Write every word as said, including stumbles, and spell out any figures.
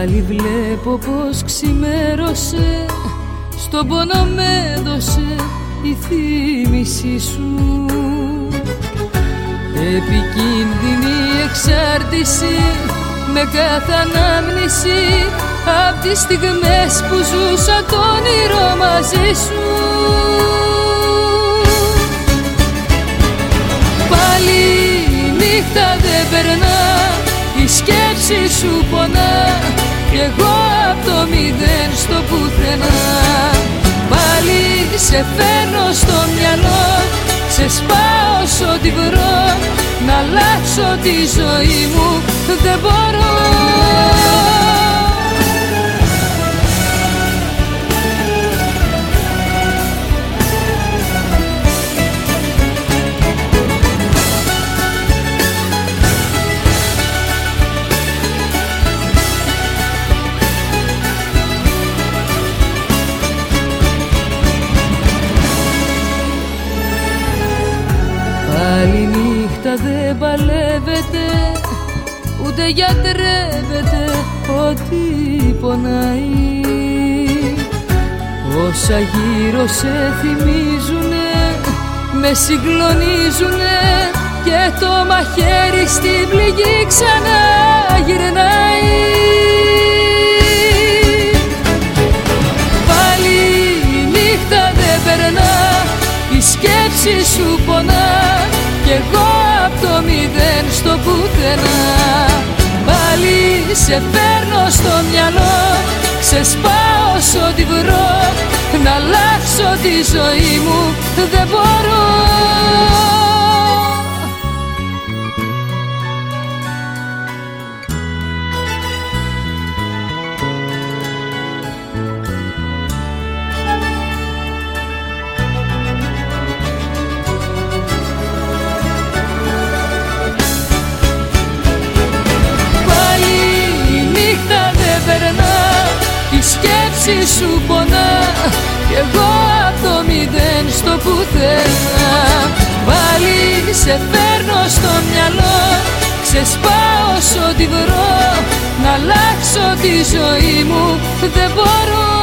Πάλι βλέπω πως ξημέρωσε, στον πόνο με έδωσε η θύμηση σου. Επικίνδυνη εξάρτηση με κάθε ανάμνηση απ' τις στιγμές που ζούσα το όνειρο μαζί σου. Πάλι η νύχτα δεν περνά, η σκέψη σου πονά κι εγώ απ' το μηδέν στο πουθενά. Πάλι σε φέρνω στο μυαλό, σε σπάω σ' ό,τι βρω, να αλλάξω τη ζωή μου δεν μπορώ. Πάλι νύχτα δεν παλεύεται, ούτε γιατρεύεται ό,τι πονάει. Όσα γύρω σε θυμίζουνε, με συγκλονίζουνε και το μαχαίρι στην πληγή ξανά γυρνάει. Πάλι η νύχτα δεν περνά, η σκέψη σου πονά κι εγώ απ' το μηδέν στο πουθενά. Πάλι σε παίρνω στο μυαλό, ξεσπάω σ' ό,τι βρω, να αλλάξω τη ζωή μου δεν μπορώ. Η σκέψη σου πονά κι εγώ απ' το μηδέν στο πουθενά. Πάλι σε φέρνω στο μυαλό, ξεσπάω σ' ό,τι βρω, να αλλάξω τη ζωή μου δεν μπορώ.